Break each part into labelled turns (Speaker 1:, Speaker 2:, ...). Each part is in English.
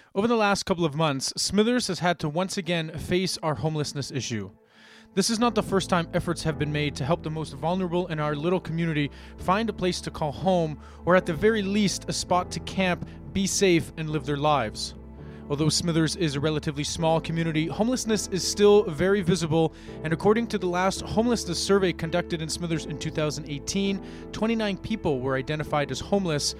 Speaker 1: Over the last couple of months, Smithers has had to once again face our homelessness issue. This is not the first time efforts have been made to help the most vulnerable in our little community find a place to call home, or at the very least, a spot to camp, be safe, and live their lives. Although Smithers is a relatively small community, homelessness is still very visible, and according to the last homelessness survey conducted in Smithers in 2018, 29 people were identified as homeless,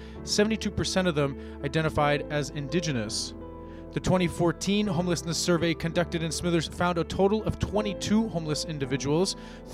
Speaker 1: 72% of them identified as Indigenous. The 2014 homelessness survey conducted in Smithers found a total of 22 homeless individuals,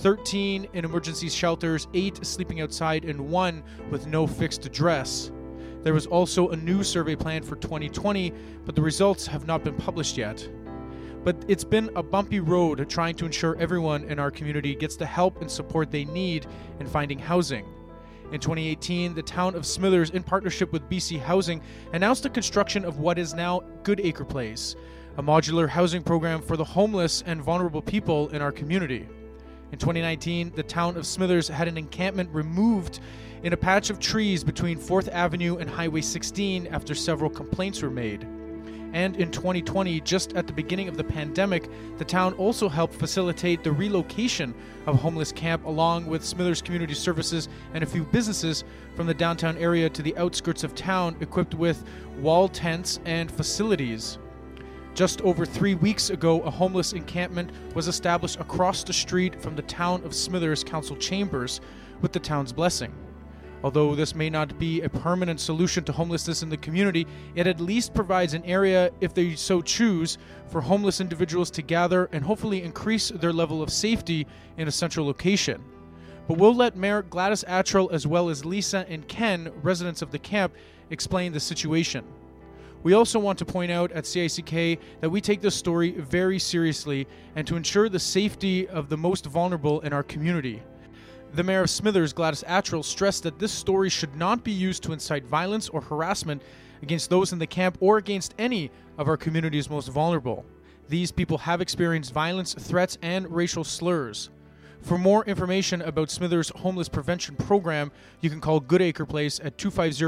Speaker 1: 13 in emergency shelters, 8 sleeping outside, and 1 with no fixed address. There was also a new survey planned for 2020, but the results have not been published yet. But it's been a bumpy road trying to ensure everyone in our community gets the help and support they need in finding housing. In 2018, the town of Smithers, in partnership with BC Housing, announced the construction of what is now Goodacre Place, a modular housing program for the homeless and vulnerable people in our community. In 2019, the town of Smithers had an encampment removed in a patch of trees between 4th Avenue and Highway 16 after several complaints were made. And in 2020, just at the beginning of the pandemic, the town also helped facilitate the relocation of a homeless camp along with Smithers Community Services and a few businesses from the downtown area to the outskirts of town, equipped with wall tents and facilities. Just over 3 weeks ago, a homeless encampment was established across the street from the town of Smithers Council Chambers with the town's blessing. Although this may not be a permanent solution to homelessness in the community, it at least provides an area, if they so choose, for homeless individuals to gather and hopefully increase their level of safety in a central location. But we'll let Mayor Gladys Attrell, as well as Lisa and Ken, residents of the camp, explain the situation. We also want to point out at CICK that we take this story very seriously and to ensure the safety of the most vulnerable in our community. The Mayor of Smithers, Gladys Attrell, stressed that this story should not be used to incite violence or harassment against those in the camp or against any of our community's most vulnerable. These people have experienced violence, threats, and racial slurs. For more information about Smithers' homeless prevention program, you can call Goodacre Place at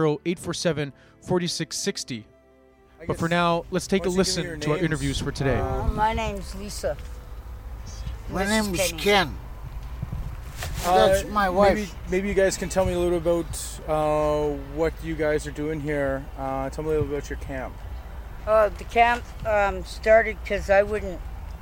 Speaker 1: 250-847-4660. But for now, let's take a listen to our interviews for today.
Speaker 2: My name's Lisa.
Speaker 3: My name's Ken. That's my wife.
Speaker 1: Maybe you guys can tell me a little about what you guys are doing here. Tell me a little about your camp.
Speaker 2: The camp started because I wouldn't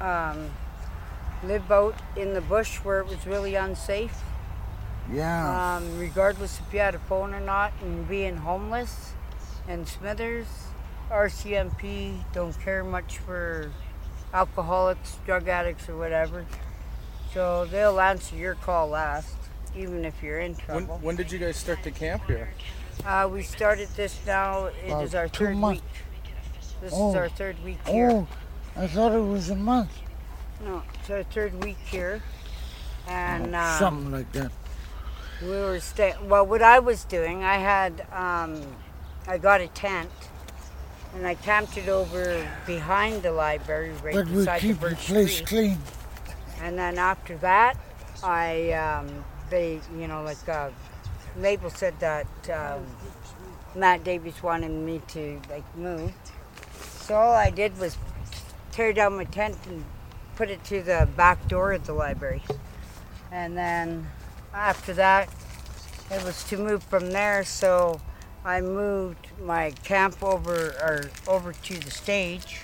Speaker 2: live out in the bush where it was really unsafe.
Speaker 3: Yeah.
Speaker 2: Regardless if you had a phone or not, and being homeless. And Smithers, RCMP don't care much for alcoholics, drug addicts, or whatever. So they'll answer your call last, even if you're in trouble.
Speaker 1: When did you guys start the camp here?
Speaker 2: We started this now. It is our 3rd week. This is our 3rd week here.
Speaker 3: Oh, I thought it was a month.
Speaker 2: No, it's our 3rd week here. And
Speaker 3: something like that.
Speaker 2: we were well, what I was doing, I had, I got a tent and I camped it over behind the library right
Speaker 3: But we
Speaker 2: beside the
Speaker 3: keep the
Speaker 2: birch
Speaker 3: place
Speaker 2: tree.
Speaker 3: clean.
Speaker 2: And then after that, they, Mabel said that Matt Davies wanted me to move. So all I did was tear down my tent and put it to the back door of the library. And then after that, it was to move from there. So I moved my camp over to the stage,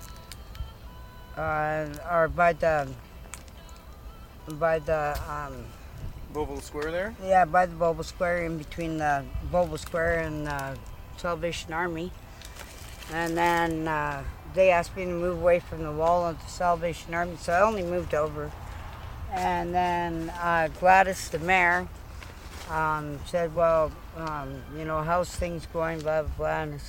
Speaker 2: or by the
Speaker 1: Boble Square there?
Speaker 2: Yeah, by the Boble Square, in between the Boble Square and the Salvation Army. And then they asked me to move away from the wall of the Salvation Army, so I only moved over. And then Gladys, the mayor, said, well, how's things going, blah, blah, blah. And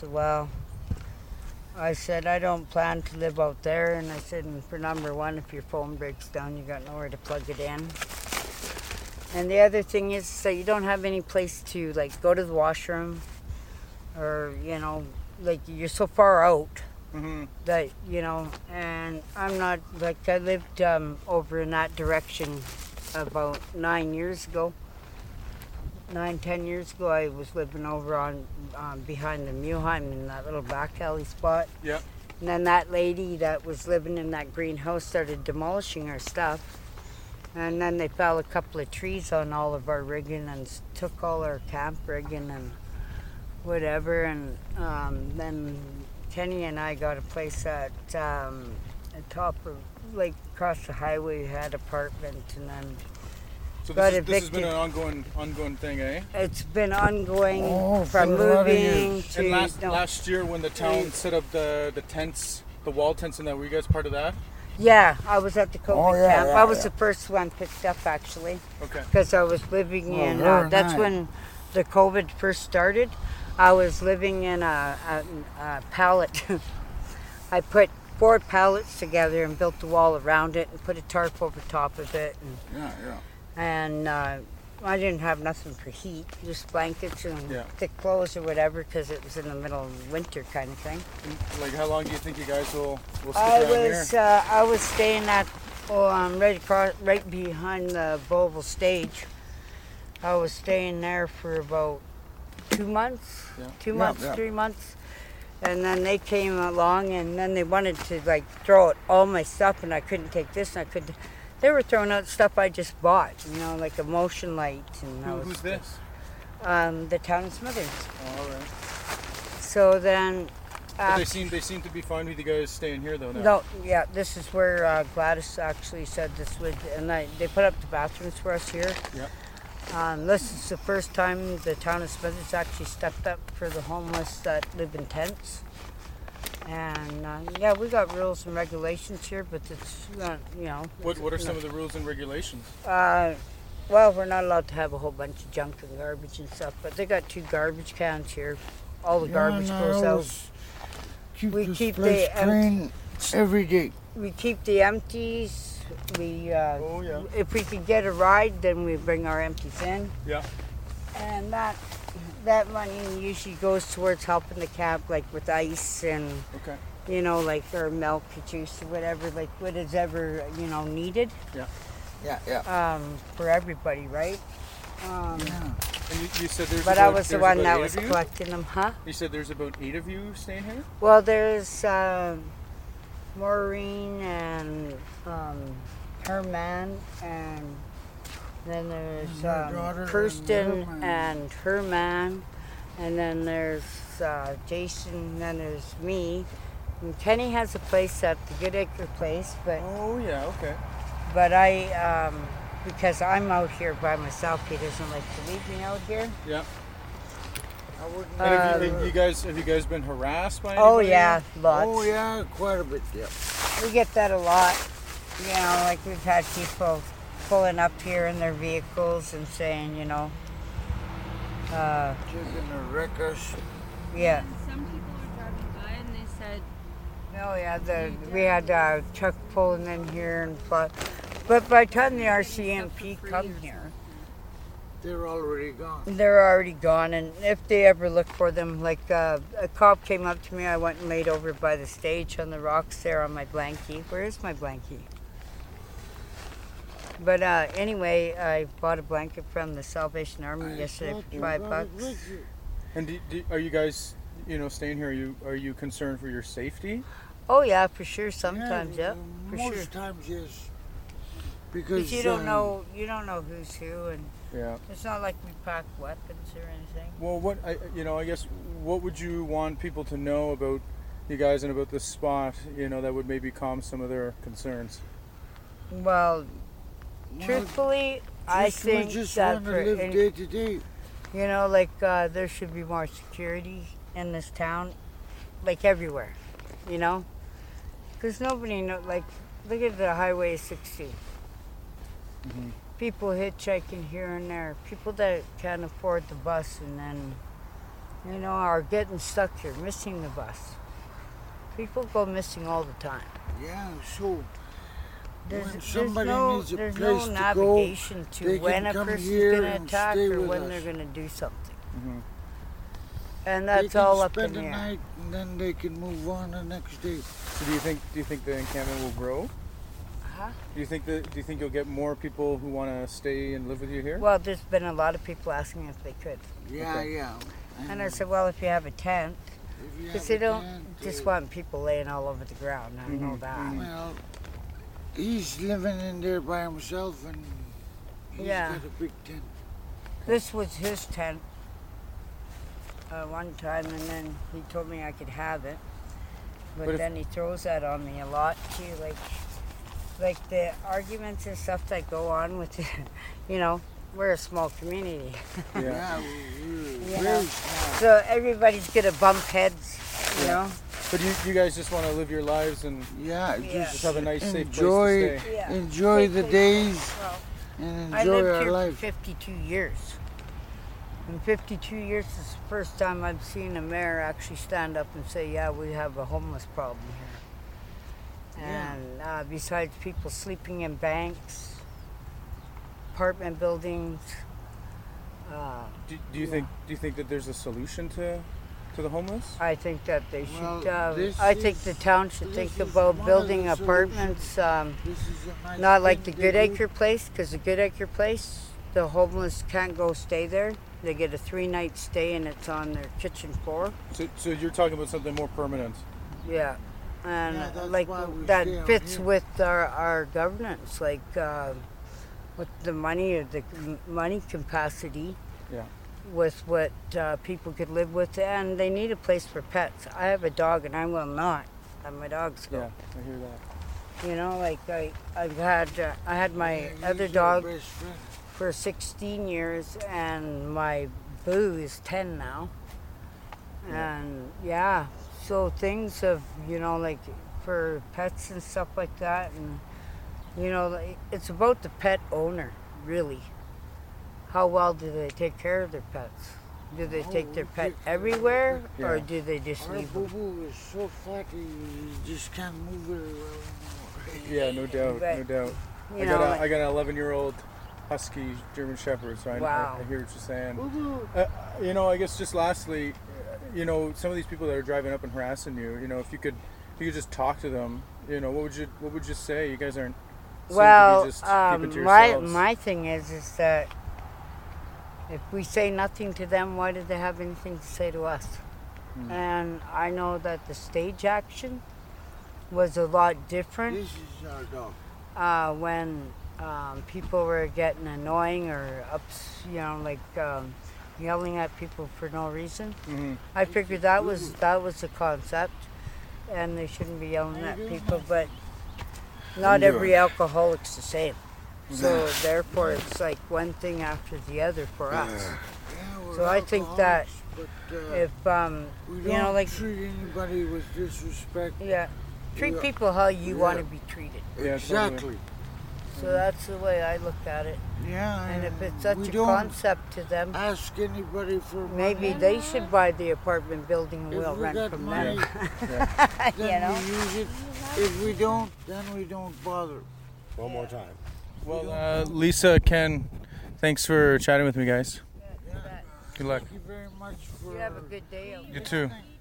Speaker 2: I said, I don't plan to live out there. And I said, and for number one, if your phone breaks down, you got nowhere to plug it in. And the other thing is that you don't have any place to go to the washroom, or you're so far out that and I'm not I lived over in that direction about 9 years ago, 9-10 years ago, I was living over on behind the Muheim in that little back alley spot.
Speaker 1: Yeah.
Speaker 2: And then that lady that was living in that greenhouse started demolishing our stuff. And then they fell a couple of trees on all of our rigging and took all our camp rigging and whatever. And then Kenny and I got a place at the top of, like, across the highway. We had an apartment, and then
Speaker 1: So
Speaker 2: got
Speaker 1: this has been
Speaker 2: evicted.
Speaker 1: an ongoing thing, eh?
Speaker 2: It's been ongoing from
Speaker 3: for a lot of
Speaker 2: moving
Speaker 3: years.
Speaker 2: to
Speaker 1: And
Speaker 2: no.
Speaker 1: last year when the town set up the tents, the wall tents, and that, were you guys part of that?
Speaker 2: Yeah, I was at the COVID
Speaker 3: Oh, yeah,
Speaker 2: camp.
Speaker 3: yeah,
Speaker 2: I was
Speaker 3: yeah.
Speaker 2: the first one picked up, actually,
Speaker 1: Okay.
Speaker 2: because I was living
Speaker 3: Oh,
Speaker 2: in.
Speaker 3: very
Speaker 2: That's
Speaker 3: nice.
Speaker 2: when the COVID first started. I was living in a pallet. I put 4 pallets together and built the wall around it and put a tarp over top of it.
Speaker 3: Yeah, yeah.
Speaker 2: And I didn't have nothing for heat, just blankets and
Speaker 1: Yeah.
Speaker 2: thick clothes or whatever, because it was in the middle of winter kind of thing.
Speaker 1: Like, how long do you think you guys will stick
Speaker 2: I
Speaker 1: around here?
Speaker 2: was staying at right behind the Beauville stage. I was staying there for about 2 months,
Speaker 1: Yeah.
Speaker 2: 2
Speaker 3: Yeah,
Speaker 2: months,
Speaker 3: yeah.
Speaker 2: 3 months, and then they came along and then they wanted to like throw out all my stuff, and I couldn't take this, and I couldn't. They were throwing out stuff I just bought, like a motion light, and I was,
Speaker 1: Who's this?
Speaker 2: the town of Smithers.
Speaker 1: Oh, all right.
Speaker 2: So then.
Speaker 1: But they seem to be fine with you guys staying here though now.
Speaker 2: No, yeah, this is where Gladys actually said this would, and they put up the bathrooms for us here.
Speaker 1: Yeah.
Speaker 2: This is the first time the town of Smithers actually stepped up for the homeless that live in tents. And yeah, we got rules and regulations here, but it's not,
Speaker 1: What are some of the rules and regulations?
Speaker 2: Well, we're not allowed to have a whole bunch of junk and garbage and stuff, but they got 2 garbage cans here. All the garbage goes out. We
Speaker 3: This
Speaker 2: keep
Speaker 3: place
Speaker 2: the
Speaker 3: clean every day.
Speaker 2: We keep the empties.
Speaker 1: Oh, yeah.
Speaker 2: If we could get a ride, then we bring our empties in,
Speaker 1: Yeah.
Speaker 2: and that money usually goes towards helping the camp, like with ice and
Speaker 1: Okay.
Speaker 2: like our milk, juice, or whatever, like what is ever needed
Speaker 3: Yeah, yeah.
Speaker 2: for everybody, right?
Speaker 1: And you said there's.
Speaker 2: But
Speaker 1: about,
Speaker 2: I was the
Speaker 1: there's
Speaker 2: one
Speaker 1: about
Speaker 2: that
Speaker 1: 8
Speaker 2: was
Speaker 1: of you?
Speaker 2: collecting them, huh?
Speaker 1: You said there's about 8 of you staying here.
Speaker 2: Well, there's Maureen and her man, and then there's
Speaker 3: My daughter and
Speaker 2: Kirsten
Speaker 3: her man.
Speaker 2: and her man, and then there's Jason, and then there's me. And Kenny has a place at the Good Acre place,
Speaker 1: Oh yeah. Okay.
Speaker 2: but I because I'm out here by myself, he doesn't like to leave me out here.
Speaker 1: Yeah.
Speaker 3: I wouldn't.
Speaker 1: And have you guys been harassed by
Speaker 2: Oh
Speaker 1: anybody?
Speaker 2: yeah, lots.
Speaker 3: Oh yeah, quite a bit. Yeah.
Speaker 2: We get that a lot. Like we've had people pulling up here in their vehicles and saying,
Speaker 3: Taking a wreck us.
Speaker 2: yeah.
Speaker 4: Some people were driving by and they said,
Speaker 2: Oh yeah, we had a truck pulling in here and but by the time the RCMP come here,
Speaker 3: They're already gone.
Speaker 2: they're already gone. And if they ever look for them, like a cop came up to me, I went and laid over by the stage on the rocks there on my blankie. Where is my blankie? But anyway, I bought a blanket from the Salvation Army yesterday
Speaker 3: thought
Speaker 2: for
Speaker 3: you
Speaker 2: $5.
Speaker 3: brought it with you.
Speaker 1: And are you guys, staying here? Are you concerned for your safety?
Speaker 2: Oh yeah, for sure. Sometimes, yeah, for
Speaker 3: most
Speaker 2: sure.
Speaker 3: times, yes.
Speaker 2: Because
Speaker 3: Because
Speaker 2: you don't know who's who, and
Speaker 1: Yeah.
Speaker 2: it's not like we pack weapons or anything.
Speaker 1: Well, I guess, what would you want people to know about you guys and about this spot? That would maybe calm some of their concerns.
Speaker 2: Well, truthfully, I think
Speaker 3: we just
Speaker 2: that
Speaker 3: want to
Speaker 2: for
Speaker 3: live
Speaker 2: any-
Speaker 3: day to day.
Speaker 2: there should be more security in this town, like everywhere, because nobody know. Like, look at the Highway 60.
Speaker 1: Mhm.
Speaker 2: People hitchhiking here and there. People that can't afford the bus and then, are getting stuck here, missing the bus. People go missing all the time.
Speaker 3: Yeah, so
Speaker 2: There's,
Speaker 3: when
Speaker 2: there's
Speaker 3: somebody
Speaker 2: no,
Speaker 3: needs a
Speaker 2: there's
Speaker 3: place
Speaker 2: no
Speaker 3: to
Speaker 2: navigation
Speaker 3: they
Speaker 2: to
Speaker 3: can
Speaker 2: when a
Speaker 3: come
Speaker 2: person's
Speaker 3: here
Speaker 2: going to
Speaker 3: and
Speaker 2: attack
Speaker 3: stay
Speaker 2: or
Speaker 3: with
Speaker 2: when
Speaker 3: us.
Speaker 2: they're going to do something.
Speaker 1: Mhm.
Speaker 2: And
Speaker 3: they
Speaker 2: that's
Speaker 3: can
Speaker 2: all up
Speaker 3: spend
Speaker 2: in the
Speaker 3: the
Speaker 2: air.
Speaker 3: night and then they can move on the next day.
Speaker 1: So do you think the encampment will grow?
Speaker 2: Huh?
Speaker 1: Do you think you'll get more people who want to stay and live with you here?
Speaker 2: Well, there's been a lot of people asking if they could.
Speaker 3: Yeah,
Speaker 1: Okay.
Speaker 3: yeah.
Speaker 2: And I said, well, if you have a tent,
Speaker 3: If you
Speaker 2: because
Speaker 3: have
Speaker 2: they
Speaker 3: a
Speaker 2: don't
Speaker 3: tent,
Speaker 2: just want people laying all over the ground. I know that.
Speaker 3: Well, he's living in there by himself, and he's
Speaker 2: Yeah.
Speaker 3: got a big tent.
Speaker 2: This was his tent one time, and then he told me I could have it. But
Speaker 1: if-
Speaker 2: then he throws that on me a lot too, like the arguments and stuff that go on with, you know, we're a small community,
Speaker 1: Yeah.
Speaker 3: Yeah, we're
Speaker 2: You
Speaker 3: very
Speaker 2: know.
Speaker 3: small.
Speaker 2: so everybody's gonna bump heads, you
Speaker 1: Yeah.
Speaker 2: know.
Speaker 1: But you guys just want to live your lives and
Speaker 3: Yeah,
Speaker 2: Yeah.
Speaker 1: just have a nice, safe
Speaker 3: enjoy,
Speaker 1: place to stay.
Speaker 2: Yeah.
Speaker 3: enjoy
Speaker 2: Safe
Speaker 3: the
Speaker 2: place.
Speaker 3: days
Speaker 2: Well,
Speaker 3: and
Speaker 2: I
Speaker 3: enjoy
Speaker 2: lived
Speaker 3: our
Speaker 2: here
Speaker 3: life.
Speaker 2: for 52 years. In 52 years, this is the first time I've seen a mayor actually stand up and say, yeah, we have a homeless problem here.
Speaker 3: Yeah.
Speaker 2: And besides people sleeping in banks, apartment buildings,
Speaker 1: Do you think that there's a solution to the homeless?
Speaker 2: I think that they
Speaker 3: Well,
Speaker 2: should,
Speaker 3: this
Speaker 2: I think the
Speaker 3: is-
Speaker 2: town should
Speaker 3: this
Speaker 2: think
Speaker 3: is
Speaker 2: about
Speaker 3: one of
Speaker 2: building
Speaker 3: the
Speaker 2: apartments,
Speaker 3: This is a nice
Speaker 2: not like the
Speaker 3: thing they do.
Speaker 2: Goodacre place, because the Goodacre place, the homeless can't go stay there. They get a 3-night stay and it's on their kitchen floor.
Speaker 1: So you're talking about something more permanent.
Speaker 2: Yeah, and
Speaker 3: Yeah, that's
Speaker 2: like
Speaker 3: why we
Speaker 2: that
Speaker 3: stay out
Speaker 2: fits
Speaker 3: here.
Speaker 2: with our governance, like with the money or the money capacity.
Speaker 1: Yeah.
Speaker 2: With what people could live with, and they need a place for pets. I have a dog, and I will not let my dogs go.
Speaker 1: Yeah, I hear that.
Speaker 2: You know, like I had my
Speaker 3: Yeah,
Speaker 2: other
Speaker 3: he's our
Speaker 2: dog
Speaker 3: best friend.
Speaker 2: for 16 years, and my Boo is 10 now. And yeah, so things of, you know, like for pets and stuff like that, and you know, like, it's about the pet owner, really. How well do they take care of their pets? Do they take their pet everywhere, or
Speaker 1: Yeah.
Speaker 2: do they just
Speaker 3: Our
Speaker 2: leave
Speaker 3: boo
Speaker 2: them?
Speaker 3: boo is so fat he just can't move very well anymore.
Speaker 1: Yeah, no doubt,
Speaker 2: But,
Speaker 1: no doubt.
Speaker 2: You
Speaker 1: I
Speaker 2: know,
Speaker 1: got
Speaker 2: like,
Speaker 1: I got an 11-year-old husky German Shepherd, so
Speaker 2: Wow.
Speaker 1: I hear what you're saying.
Speaker 3: Boo boo.
Speaker 1: You know, I guess just lastly, you know, some of these people that are driving up and harassing you, you know, if you could just talk to them, you know, what would you say? You guys aren't. seem to be
Speaker 2: well,
Speaker 1: just keeping to
Speaker 2: my
Speaker 1: yourselves.
Speaker 2: my thing is that if we say nothing to them, why do they have anything to say to us? And I know that the stage action was a lot different
Speaker 3: This is our dog.
Speaker 2: when people were getting annoying or like yelling at people for no reason.
Speaker 1: Mhm.
Speaker 2: I figured that was the concept, and they shouldn't be yelling at people. But not every alcoholic's the same. So therefore, it's like one thing after the other for us.
Speaker 3: Yeah, we're
Speaker 2: So I think that
Speaker 3: alcoholics, but,
Speaker 2: If
Speaker 3: we
Speaker 2: you
Speaker 3: don't
Speaker 2: know, like
Speaker 3: treat anybody with disrespect.
Speaker 2: yeah, treat
Speaker 3: Yeah.
Speaker 2: people how you want to
Speaker 3: Yeah.
Speaker 2: be treated.
Speaker 1: Yeah,
Speaker 3: Exactly.
Speaker 2: So that's the way I look at it.
Speaker 3: Yeah.
Speaker 2: And if it's such
Speaker 3: we
Speaker 2: a
Speaker 3: don't
Speaker 2: concept to them,
Speaker 3: ask anybody for
Speaker 2: maybe
Speaker 3: money.
Speaker 2: they should buy the apartment building and
Speaker 3: If
Speaker 2: we'll
Speaker 3: we
Speaker 2: rent
Speaker 3: got
Speaker 2: from
Speaker 3: money,
Speaker 2: them.
Speaker 3: then
Speaker 2: You know?
Speaker 3: we use it. If we don't, then we don't bother.
Speaker 5: One more time.
Speaker 1: Well, Lisa, Ken, thanks for chatting with me, guys. Good luck.
Speaker 3: Thank you very much for.
Speaker 2: You have a good day.
Speaker 1: You too.